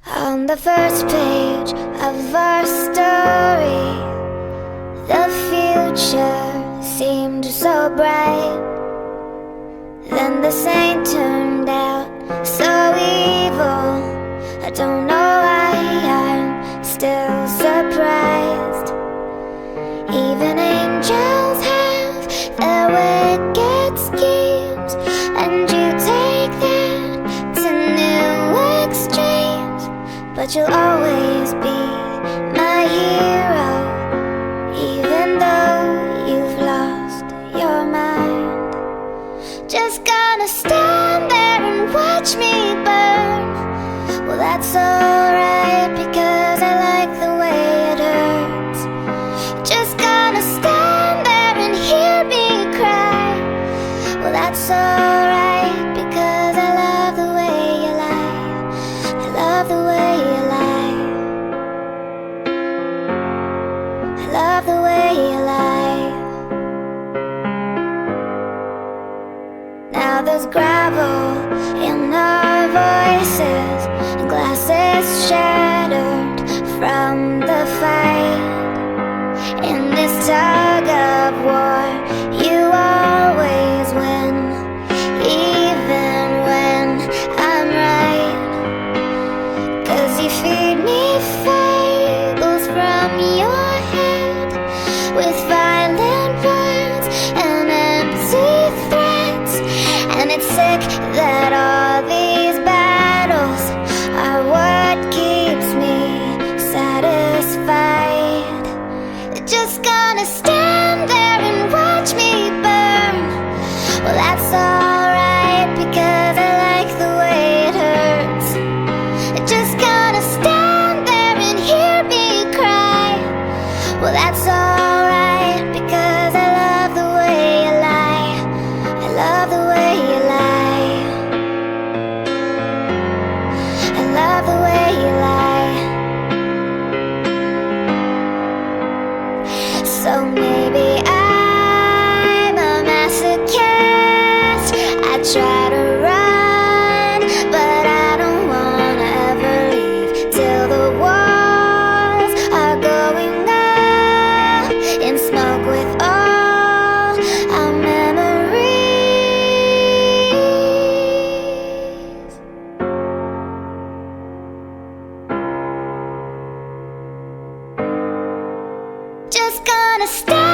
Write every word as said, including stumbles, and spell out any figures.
On the first page of our story, the future seemed so bright. Then the saint turned out so evil. I don't know why I'm still surprised. Even angels have their wicked schemes, and you take that to new extremes. But you'll always be my hero, even though you've lost your mind. Just gonna stand there and watch me burn. Well, that's alright, because I like the way it hurts. Just gonna stand there and hear me cry. Well, that's alright, because I love the way you lie. I love the way you lie. I love the way you lie. Now there's gravel in our voices, and glasses shattered from the fight. In this tug of war, you always win, even when I'm right. 'Cause you feed me fables from your head, with violent words and empty threats. And it's sick that all these battles are what keeps me satisfied. Just gonna stand there and watch me burn. Well, that's alright, because I like the way it hurts. Just gonna stand there and hear me cry. Well, that's alright, because I love the way you lie. I love the way you lie. I love the way you lie. So maybe I'm a masochist. I try to run, but I don't wanna ever leave till the walls are going up in smoke with all our memories. Just gonna stay